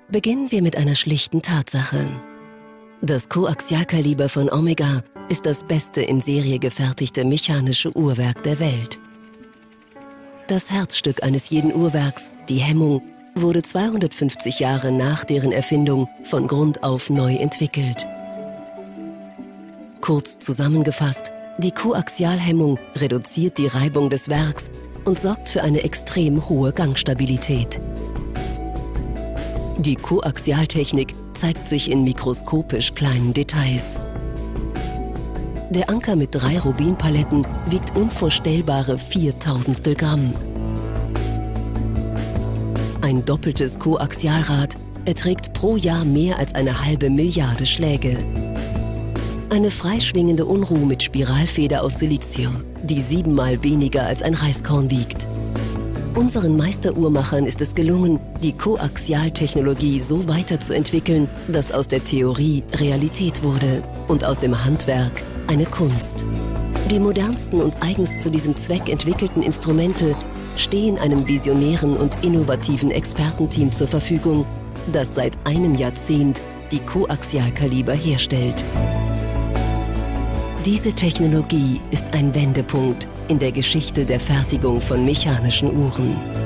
Beginnen wir mit einer schlichten Tatsache. Das Koaxialkaliber von Omega ist das beste in Serie gefertigte mechanische Uhrwerk der Welt. Das Herzstück eines jeden Uhrwerks, die Hemmung, wurde 250 Jahre nach deren Erfindung von Grund auf neu entwickelt. Kurz zusammengefasst, die Koaxialhemmung reduziert die Reibung des Werks und sorgt für eine extrem hohe Gangstabilität. Die Koaxialtechnik zeigt sich in mikroskopisch kleinen Details. Der Anker mit 3 Rubinpaletten wiegt unvorstellbare 4/1000 Gramm. Ein doppeltes Koaxialrad erträgt pro Jahr mehr als eine halbe Milliarde Schläge. Eine freischwingende Unruh mit Spiralfeder aus Silizium, die 7-mal weniger als ein Reiskorn wiegt. Unseren Meisteruhrmachern ist es gelungen, die Koaxialtechnologie so weiterzuentwickeln, dass aus der Theorie Realität wurde und aus dem Handwerk eine Kunst. Die modernsten und eigens zu diesem Zweck entwickelten Instrumente stehen einem visionären und innovativen Expertenteam zur Verfügung, das seit einem Jahrzehnt die Koaxialkaliber herstellt. Diese Technologie ist ein Wendepunkt in der Geschichte der Fertigung von mechanischen Uhren.